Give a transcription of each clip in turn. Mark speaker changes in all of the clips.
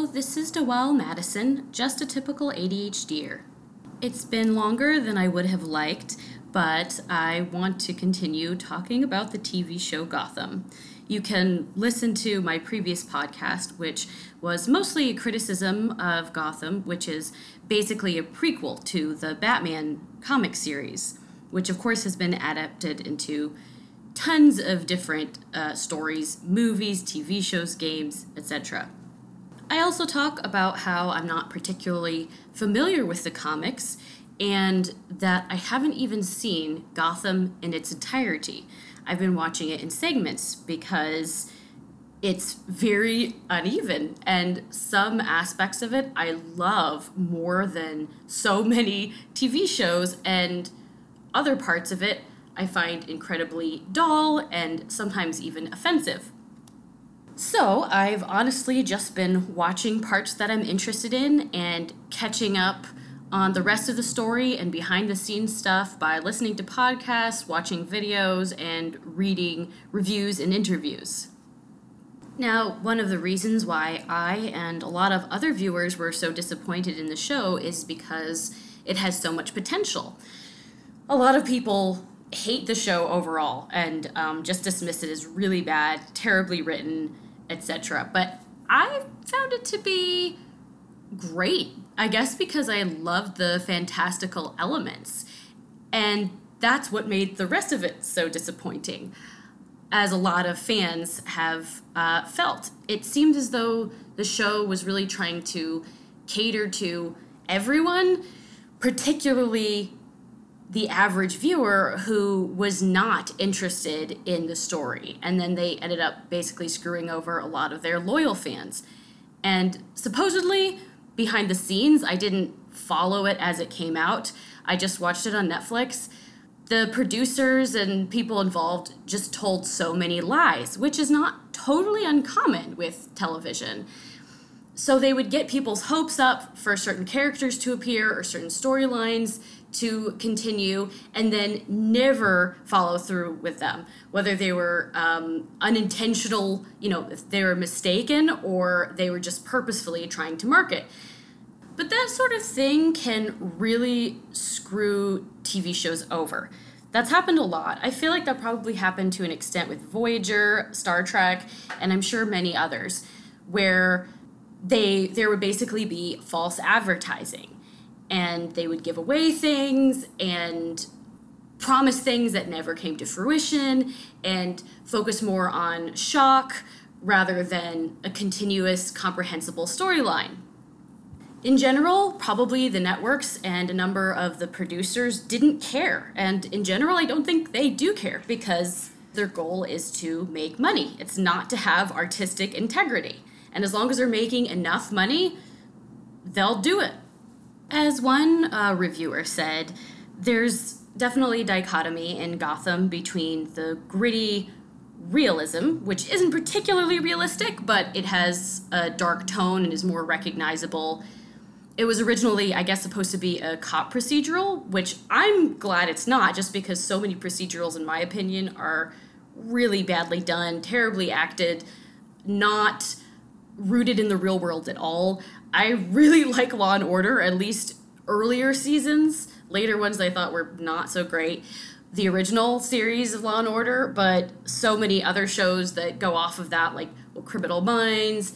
Speaker 1: Hello, this is Dewell Madison, just a typical ADHDer. It's been longer than I would have liked, but I want to continue talking about the TV show Gotham. You can listen to my previous podcast, which was mostly a criticism of Gotham, which is basically a prequel to the Batman comic series, which of course has been adapted into tons of different stories, movies, TV shows, games, etc. I also talk about how I'm not particularly familiar with the comics and that I haven't even seen Gotham in its entirety. I've been watching it in segments because it's very uneven, and some aspects of it I love more than so many TV shows, and other parts of it I find incredibly dull and sometimes even offensive. So I've honestly just been watching parts that I'm interested in and catching up on the rest of the story and behind the scenes stuff by listening to podcasts, watching videos, and reading reviews and interviews. Now, one of the reasons why I and a lot of other viewers were so disappointed in the show is because it has so much potential. A lot of people hate the show overall and just dismiss it as really bad, terribly written, etc. But I found it to be great, I guess because I loved the fantastical elements. And that's what made the rest of it so disappointing, as a lot of fans have felt. It seemed as though the show was really trying to cater to everyone, particularly the average viewer who was not interested in the story. And then they ended up basically screwing over a lot of their loyal fans. And supposedly, behind the scenes, I didn't follow it as it came out. I just watched it on Netflix. The producers and people involved just told so many lies, which is not totally uncommon with television. So they would get people's hopes up for certain characters to appear or certain storylines to continue, and then never follow through with them, whether they were unintentional, if they were mistaken, or they were just purposefully trying to market. But that sort of thing can really screw TV shows over. That's happened a lot. I feel like that probably happened to an extent with Voyager, Star Trek, and I'm sure many others, where there would basically be false advertising. And they would give away things and promise things that never came to fruition and focus more on shock rather than a continuous, comprehensible storyline. In general, probably the networks and a number of the producers didn't care. And in general, I don't think they do care because their goal is to make money. It's not to have artistic integrity. And as long as they're making enough money, they'll do it. As one reviewer said, there's definitely a dichotomy in Gotham between the gritty realism, which isn't particularly realistic, but it has a dark tone and is more recognizable. It was originally, I guess, supposed to be a cop procedural, which I'm glad it's not, just because so many procedurals, in my opinion, are really badly done, terribly acted, not rooted in the real world at all. I really like Law & Order, at least earlier seasons. Later ones I thought were not so great. The original series of Law & Order, but so many other shows that go off of that, like Criminal Minds,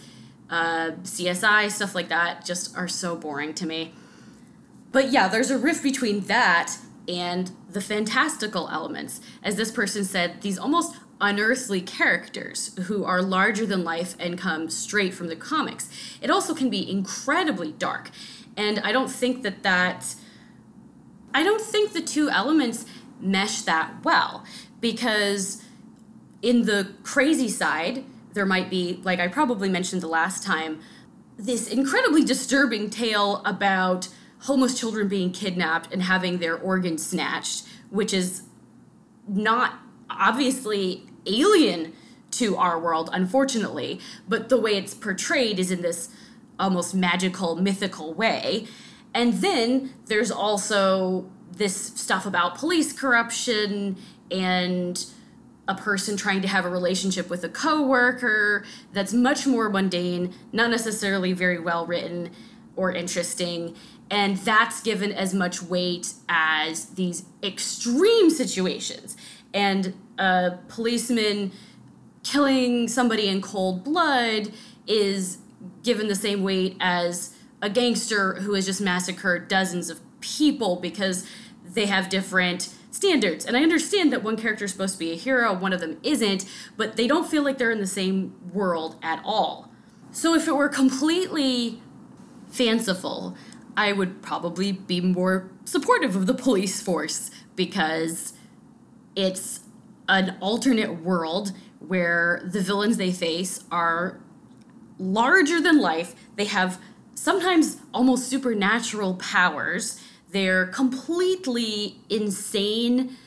Speaker 1: CSI, stuff like that, just are so boring to me. But yeah, there's a rift between that and the fantastical elements. As this person said, these almost unearthly characters who are larger than life and come straight from the comics. It also can be incredibly dark. And I don't think the two elements mesh that well, because in the crazy side, there might be, like I probably mentioned the last time, this incredibly disturbing tale about homeless children being kidnapped and having their organs snatched, which is not obviously alien to our world, unfortunately, but the way it's portrayed is in this almost magical, mythical way. And then there's also this stuff about police corruption and a person trying to have a relationship with a coworker that's much more mundane, not necessarily very well written or interesting, and that's given as much weight as these extreme situations. And a policeman killing somebody in cold blood is given the same weight as a gangster who has just massacred dozens of people because they have different standards. And I understand that one character is supposed to be a hero, one of them isn't, but they don't feel like they're in the same world at all. So if it were completely fanciful, I would probably be more supportive of the police force because it's an alternate world where the villains they face are larger than life. They have sometimes almost supernatural powers. They're completely insane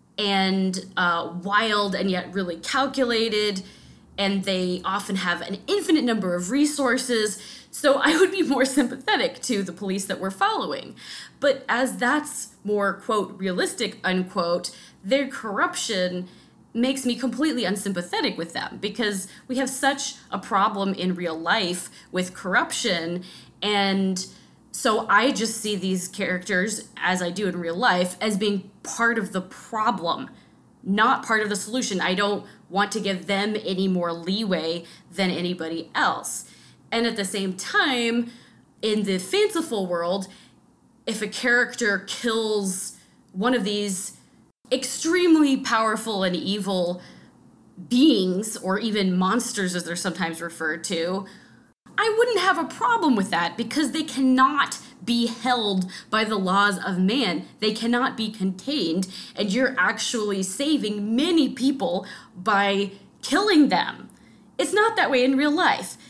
Speaker 1: and wild and yet really calculated, and they often have an infinite number of resources. So I would be more sympathetic to the police that we're following. But as that's more, quote, realistic, unquote, their corruption makes me completely unsympathetic with them because we have such a problem in real life with corruption. And so I just see these characters, as I do in real life, as being part of the problem, not part of the solution. I don't want to give them any more leeway than anybody else. And at the same time, in the fanciful world, if a character kills one of these extremely powerful and evil beings, or even monsters as they're sometimes referred to, I wouldn't have a problem with that because they cannot be held by the laws of man. They cannot be contained, and you're actually saving many people by killing them. It's not that way in real life.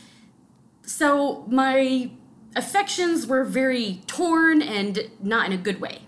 Speaker 1: So my affections were very torn and not in a good way.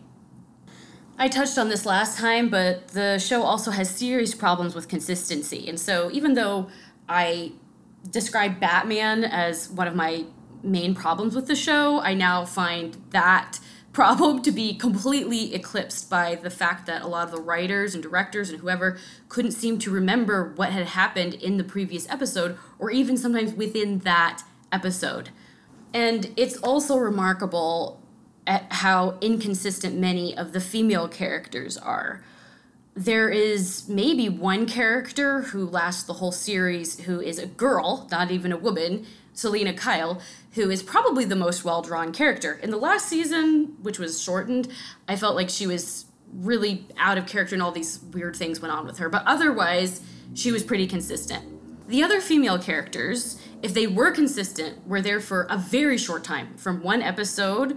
Speaker 1: I touched on this last time, but the show also has serious problems with consistency. And so even though I describe Batman as one of my main problems with the show, I now find that problem to be completely eclipsed by the fact that a lot of the writers and directors and whoever couldn't seem to remember what had happened in the previous episode, or even sometimes within that episode. And it's also remarkable at how inconsistent many of the female characters are. There is maybe one character who lasts the whole series who is a girl, not even a woman, Selena Kyle, who is probably the most well-drawn character. In the last season, which was shortened, I felt like she was really out of character and all these weird things went on with her. But otherwise, she was pretty consistent. The other female characters, if they were consistent, were there for a very short time, from one episode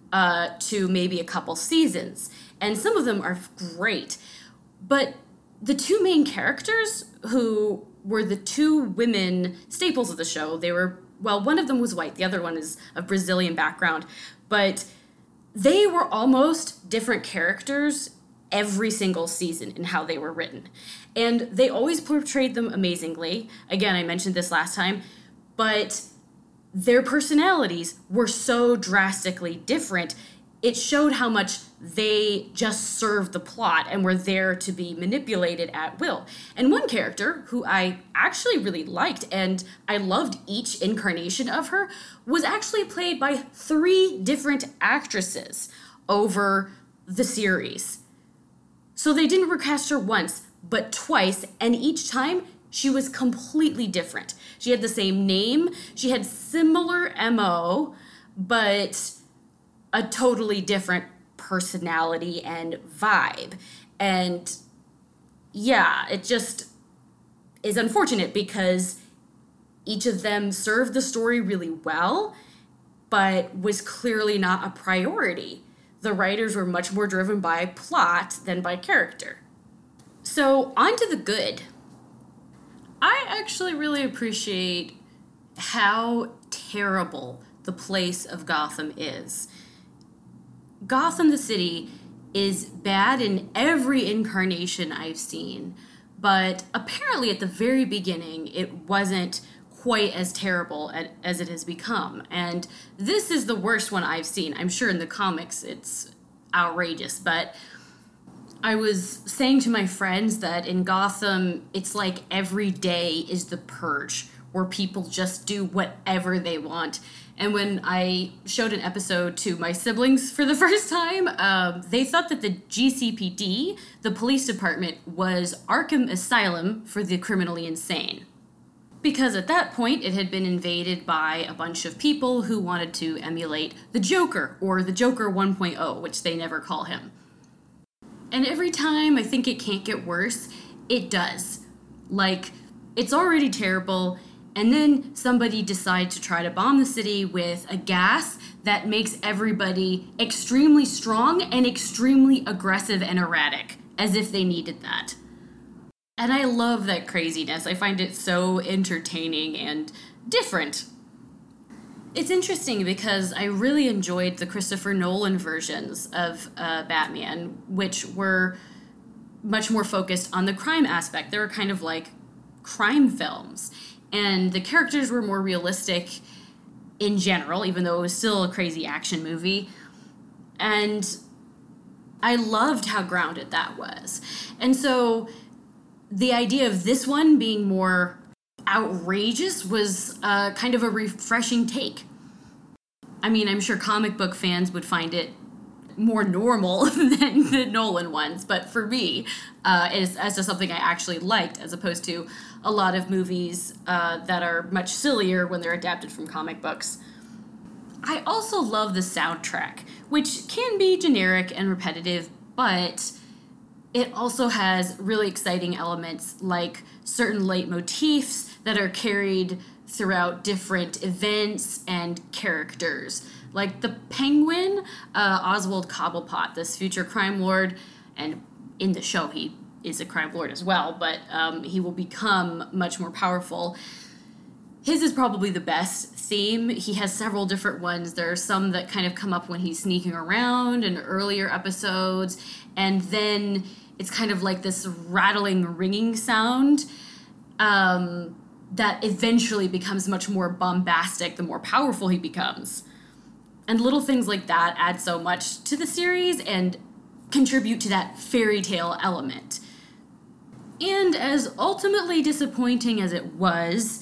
Speaker 1: to maybe a couple seasons. And some of them are great. But the two main characters, who were the two women staples of the show, they were, well, one of them was white, the other one is of Brazilian background, but they were almost different characters every single season in how they were written. And they always portrayed them amazingly. Again, I mentioned this last time, but their personalities were so drastically different. It showed how much they just served the plot and were there to be manipulated at will. And one character who I actually really liked, and I loved each incarnation of her, was actually played by 3 different actresses over the series. So they didn't recast her once, but twice, and each time she was completely different. She had the same name, she had similar MO, but a totally different personality and vibe. And yeah, it just is unfortunate because each of them served the story really well, but was clearly not a priority. The writers were much more driven by plot than by character. So on to the good. I actually really appreciate how terrible the place of Gotham is. Gotham the city is bad in every incarnation I've seen, but apparently at the very beginning it wasn't quite as terrible as it has become. And this is the worst one I've seen. I'm sure in the comics it's outrageous, but I was saying to my friends that in Gotham, it's like every day is the purge, where people just do whatever they want. And when I showed an episode to my siblings for the first time, they thought that the GCPD, the police department, was Arkham Asylum for the criminally insane. Because at that point, it had been invaded by a bunch of people who wanted to emulate the Joker, or the Joker 1.0, which they never call him. And every time I think it can't get worse, it does. Like, it's already terrible, and then somebody decides to try to bomb the city with a gas that makes everybody extremely strong and extremely aggressive and erratic, as if they needed that. And I love that craziness. I find it so entertaining and different. It's interesting because I really enjoyed the Christopher Nolan versions of Batman, which were much more focused on the crime aspect. They were kind of like crime films. And the characters were more realistic in general, even though it was still a crazy action movie. And I loved how grounded that was. And so the idea of this one being more outrageous was kind of a refreshing take. I mean, I'm sure comic book fans would find it more normal than the Nolan ones, but for me, it's as just something I actually liked, as opposed to a lot of movies that are much sillier when they're adapted from comic books. I also love the soundtrack, which can be generic and repetitive, but it also has really exciting elements like certain leitmotifs that are carried throughout different events and characters. Like the Penguin, Oswald Cobblepot, this future crime lord, and in the show he is a crime lord as well, but he will become much more powerful. His is probably the best theme. He has several different ones. There are some that kind of come up when he's sneaking around in earlier episodes, and then it's kind of like this rattling, ringing sound that eventually becomes much more bombastic the more powerful he becomes. And little things like that add so much to the series and contribute to that fairy tale element. And as ultimately disappointing as it was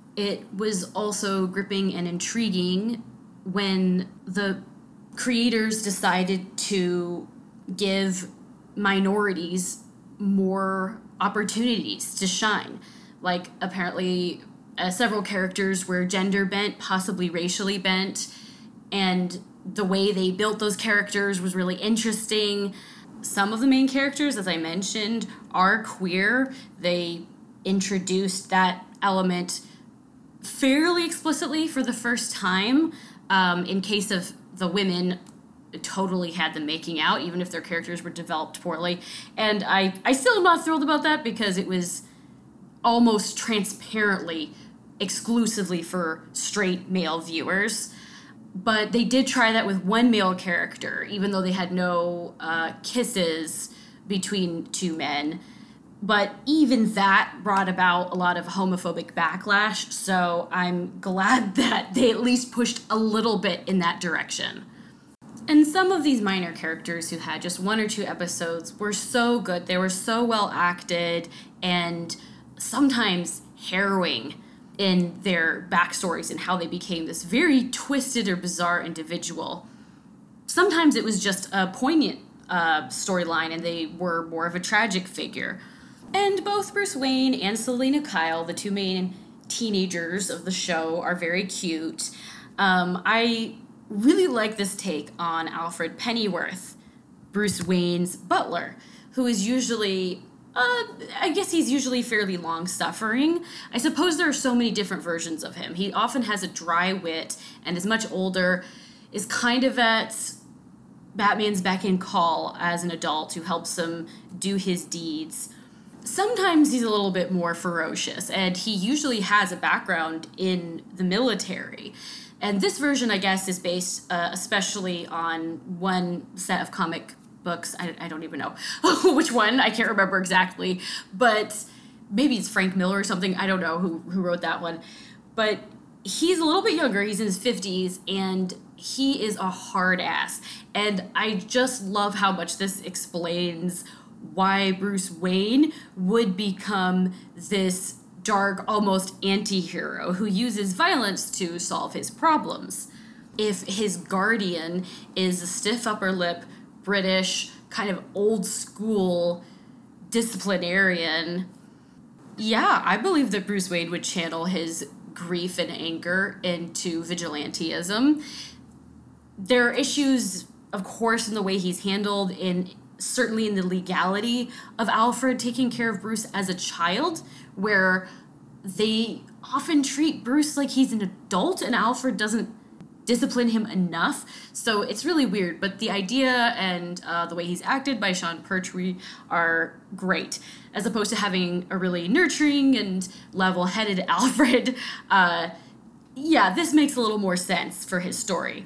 Speaker 1: also gripping and intriguing when the creators decided to give minorities more opportunities to shine. Like, apparently, several characters were gender bent, possibly racially bent, and the way they built those characters was really interesting. Some of the main characters, as I mentioned, are queer. They introduced that element fairly explicitly for the first time. In case of the women, totally had them making out, even if their characters were developed poorly. And I still am not thrilled about that because it was almost transparently exclusively for straight male viewers. But they did try that with one male character, even though they had no kisses between two men. But even that brought about a lot of homophobic backlash, so I'm glad that they at least pushed a little bit in that direction. And some of these minor characters who had just one or two episodes were so good. They were so well acted and sometimes harrowing in their backstories and how they became this very twisted or bizarre individual. Sometimes it was just a poignant storyline and they were more of a tragic figure. And both Bruce Wayne and Selina Kyle, the two main teenagers of the show, are very cute. I really like this take on Alfred Pennyworth, Bruce Wayne's butler, who is usually, I guess he's usually fairly long-suffering. I suppose there are so many different versions of him. He often has a dry wit and is much older, is kind of at Batman's beck and call as an adult who helps him do his deeds. Sometimes he's a little bit more ferocious, and he usually has a background in the military. And this version, I guess, is based especially on one set of comic books. I don't even know which one. I can't remember exactly. But maybe it's Frank Miller or something. I don't know who wrote that one. But he's a little bit younger. He's in his 50s, and he is a hard ass. And I just love how much this explains why Bruce Wayne would become this dark, almost anti-hero who uses violence to solve his problems. If his guardian is a stiff upper lip, British, kind of old school disciplinarian, yeah, I believe that Bruce Wayne would channel his grief and anger into vigilantism. There are issues, of course, in the way he's handled, certainly in the legality of Alfred taking care of Bruce as a child, where they often treat Bruce like he's an adult and Alfred doesn't discipline him enough. So it's really weird, but the idea and the way he's acted by Sean Pertwee are great, as opposed to having a really nurturing and level-headed Alfred. This makes a little more sense for his story.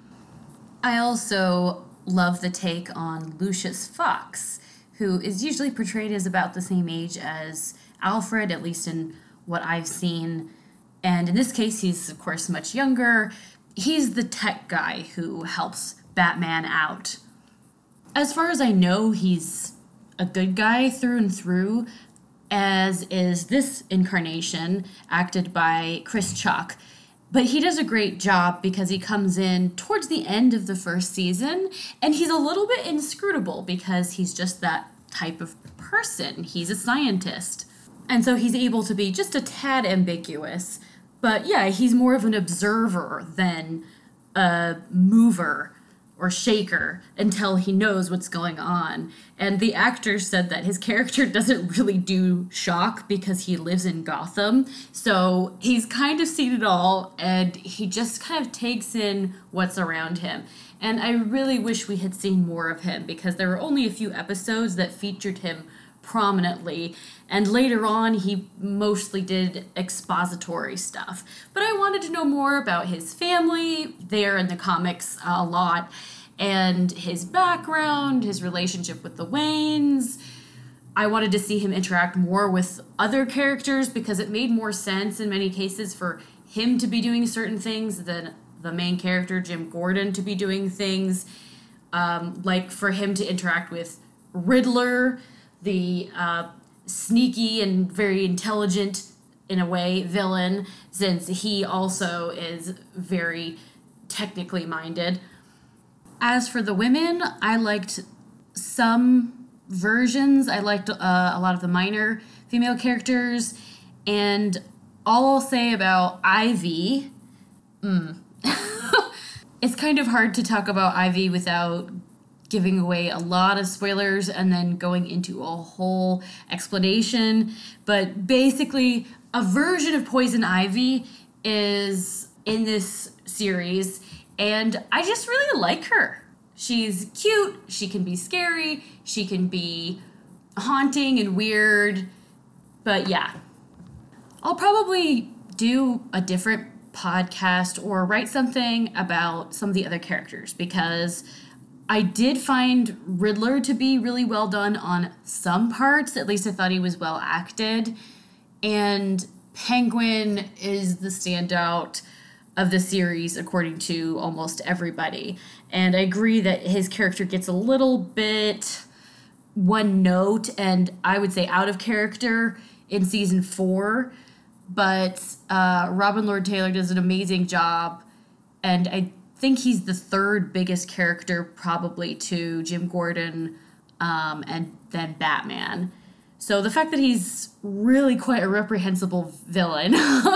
Speaker 1: I also love the take on Lucius Fox, who is usually portrayed as about the same age as Alfred, at least in what I've seen. And in this case, he's, of course, much younger. He's the tech guy who helps Batman out. As far as I know, he's a good guy through and through, as is this incarnation, acted by Chris Chalk. But he does a great job because he comes in towards the end of the first season, and he's a little bit inscrutable because he's just that type of person. He's a scientist. And so he's able to be just a tad ambiguous. But yeah, he's more of an observer than a mover or shaker until he knows what's going on. And the actor said that his character doesn't really do shock because he lives in Gotham. So he's kind of seen it all, and he just kind of takes in what's around him. And I really wish we had seen more of him because there were only a few episodes that featured him prominently, and later on he mostly did expository stuff. But I wanted to know more about his family there in the comics a lot, and his background, his relationship with the Waynes. I wanted to see him interact more with other characters because it made more sense in many cases for him to be doing certain things than the main character, Jim Gordon, to be doing things. Like for him to interact with Riddler, the sneaky and very intelligent, in a way, villain, since he also is very technically minded. As for the women, I liked some versions. I liked a lot of the minor female characters. And all I'll say about Ivy, it's kind of hard to talk about Ivy without giving away a lot of spoilers and then going into a whole explanation. But basically, a version of Poison Ivy is in this series, and I just really like her. She's cute, she can be scary, she can be haunting and weird, but yeah. I'll probably do a different podcast or write something about some of the other characters because I did find Riddler to be really well done on some parts. At least I thought he was well acted. And Penguin is the standout of the series, according to almost everybody. And I agree that his character gets a little bit one note and I would say out of character in season 4. But Robin Lord Taylor does an amazing job. And I think he's the third biggest character probably to Jim Gordon and then Batman. So the fact that he's really quite a reprehensible villain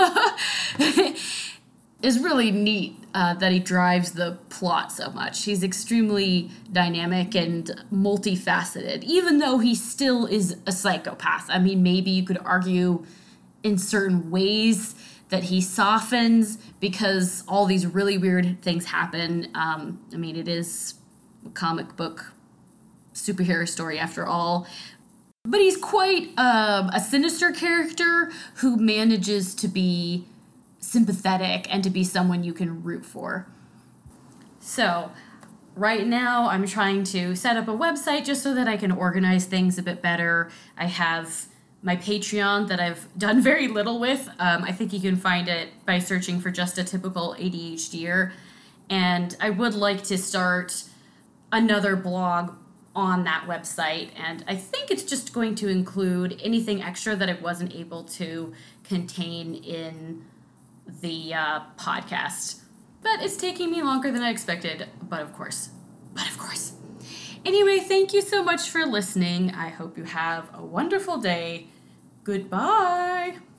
Speaker 1: is really neat that he drives the plot so much. He's extremely dynamic and multifaceted, even though he still is a psychopath. I mean, maybe you could argue in certain ways that he softens because all these really weird things happen. I mean, it is a comic book superhero story after all. But he's quite a sinister character who manages to be sympathetic and to be someone you can root for. So, right now I'm trying to set up a website just so that I can organize things a bit better. I have my Patreon that I've done very little with. I think you can find it by searching for Just a Typical ADHDer. And I would like to start another blog on that website, and I think it's just going to include anything extra that I wasn't able to contain in the podcast. But it's taking me longer than I expected, but of course. Anyway, thank you so much for listening. I hope you have a wonderful day. Goodbye.